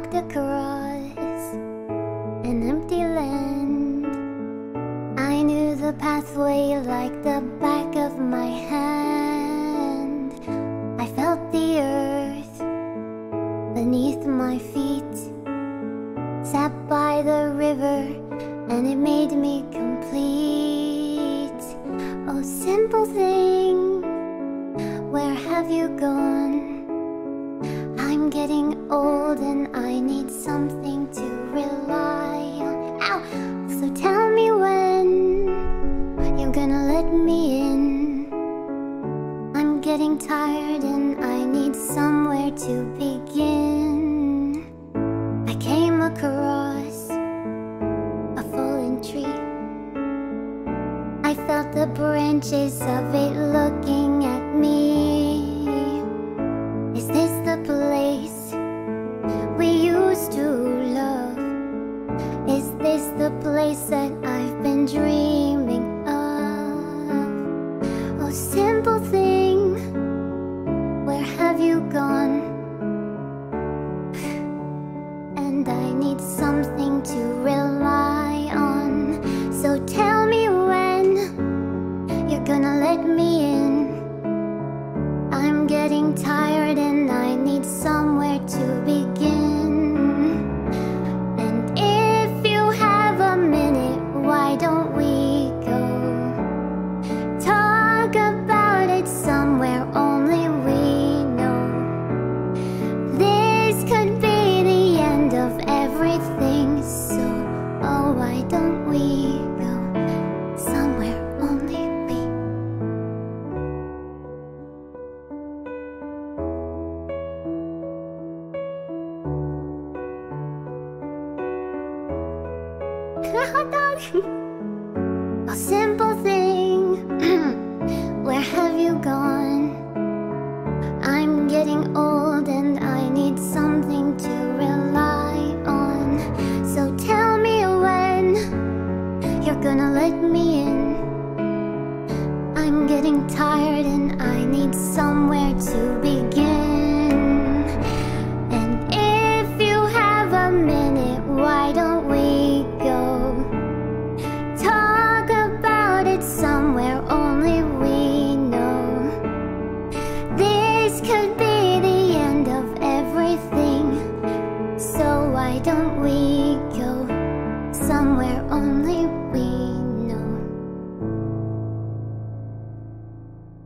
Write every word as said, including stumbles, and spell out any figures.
walked across an empty land. I knew the pathway like the back of my hand. I felt the earth beneath my feet, sat by the river and it made me complete. Oh, simple thing, where have you gone? I'm getting old and I need something to rely on. Ow! So tell me when you're gonna let me in. I'm getting tired and I need somewhere to begin. I came across a fallen tree. I felt the branches of it looking at me. Is this the place we used to love? Is this the place that I've been dreaming of? Oh, simple thing, where have you gone? And I need something to rely on. So tell me when you're gonna let me in. I'm getting tired and I need somewhere to begin. And if you have a minute, why don't we go talk about it somewhere only we know? This could be the end of everything, so oh, why don't we go somewhere only we hot dog. A simple thing, where have you gone? I'm getting old and I need something to rely on. So tell me when you're gonna let me in. I'm getting tired and I need somewhere to begin. And if you have a minute, why don't we go talk about it somewhere only we know? This could be the end of everything, so why don't we go somewhere only we know?